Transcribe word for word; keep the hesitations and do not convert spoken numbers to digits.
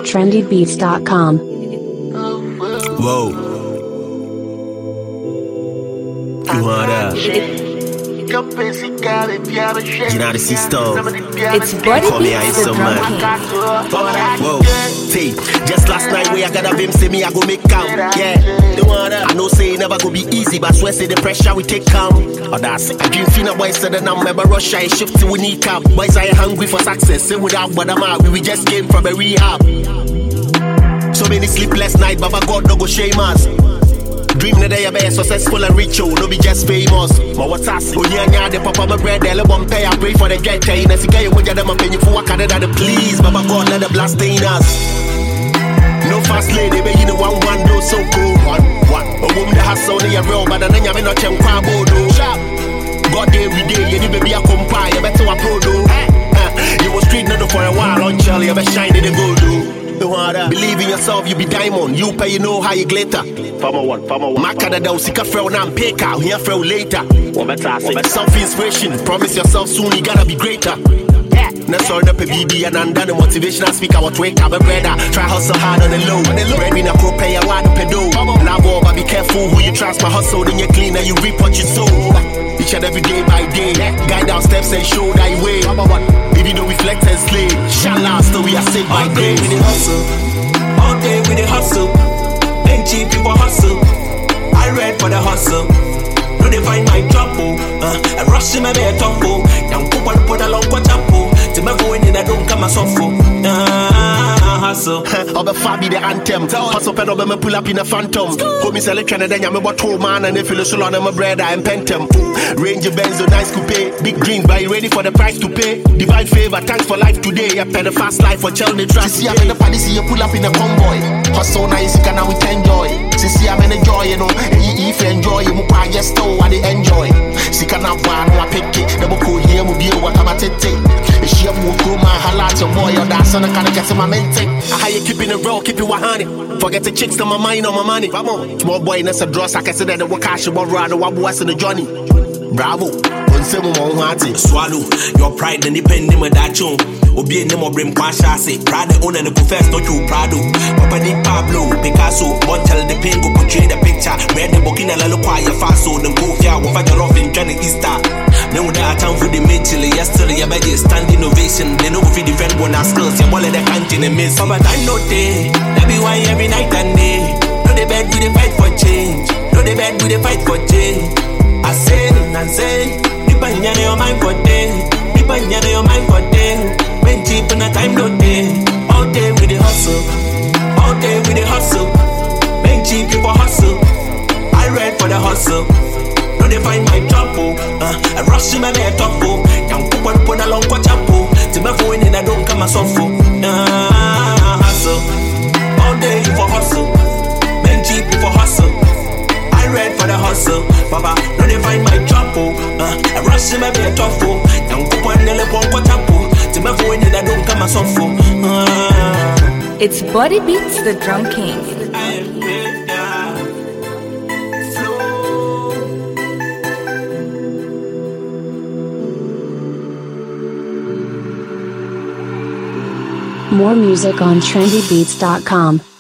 trendy beats dot com. Whoa. You want that? United System. It's Body Call me Beats, Ice the Man. drum king. Whoa, see, just last night we I got a vim, say me I go make count. Yeah, the one that I know say it never go be easy, but I swear say the pressure we take count. Oh that's it. I dream finna boys said that I'm never rush, I shift till we need cap. Boys I hungry for success, say without but I'm out. We just came from a rehab. So many sleepless nights, Baba God no go shame us. Dream that they be successful and rich, oh, no be just famous. Ma what's us? Oh yeah, yeah, the papa my bread, they let pay. I pray for the get in. As you get you, them up in you for what kind of that please. Baba God let the blast stain us. No fast lady, baby, you know one one do so cool. One one. A woman that has so they are real, but then you may not check crabo do. God day every day, you need baby I compile, you better upload do. You was street no for a while, on Charlie, you better shine in the gold do. Believe in yourself, you be diamond. You pay, you know how you glitter. Farmer one, farmer one. Makada da usika fell now pick out. Here fell later. Self inspiration. Promise yourself soon you gotta be greater. Next all the B B and under the motivational speaker. What wake up a brother. Try hustle hard on the low. Bread in a pro pay a wide pedo. Now but be careful who you trust. My hustle then you clean and you reap what you sow. Each and every day by day. Guide our steps and show thy way. If you don't reflect and slay, shall last till we are saved by grace. All day with the hustle, all day with the hustle. Ain't cheap people hustle. I read for the hustle. No they find my trouble. Uh, I rush in my bed trouble. Young people put a long watch up. To my going in I don't come as awful. Ah, hustle. Obe Fabi the anthem. Hustle pen obe me pull up in a phantom. Homie selection and then ya me bought two man and if you listen on my bread I am pentem. Range of Benzo, nice coupe. Big dreams, but you ready for the price to pay? Divine favor, thanks for life today. I pay the fast life for child the trust. See, I'm in the party, see you pull up in a convoy. Hustle nice, you can now we enjoy. See, I'm in a joy, you know. If you enjoy, you move by your store, I enjoy. See, can I one, I pick it. The book here will be a what I'm at it. If she have moved through my halal, your boy, or that son, I can't get to my mente. How you keeping it real, keep it one hundred. Forget the chicks, to my mind, on my money. Come on. Small boy, that's a dross, I can say that the work I should run, the one was in the journey. Bravo, swallow your pride and depending on that chum. Obi and them brim quasha say, Prada own and the confess, not you Prado. Papa di Pablo, Picasso, Montel the Pingo, portray the picture. Red the booking and a look quiet fast so the go fair will fight off in Johnny Easter. Now that time for the Mitchell, yesterday, I bet you stand innovation. They know if you defend one of skills, you're one of the canteen and miss. But I know they, that be why every night and day. No, they bed with the fight for change. No, they bed with the fight for change. I say, I say, Nipanya your mind for day. Nipanya your mind for day. When cheap in a time no day. All day with the hustle. All day with the hustle. When cheap people hustle. I read for the hustle. No they find my trouble. Uh, I rush in my bed trouble. Young people put a long watch up. To my phone and I don't come as awful. Uh, hustle. All day for hustle. When cheap people hustle. I read for the hustle, Baba. No they find my trouble. Uh, I rush in my bed trouble. Young people and they let one watch up. To my phone and I don't come as awful. Uh, It's Body Beats, the drum king. I am big, yeah. More music on trendy beats dot com.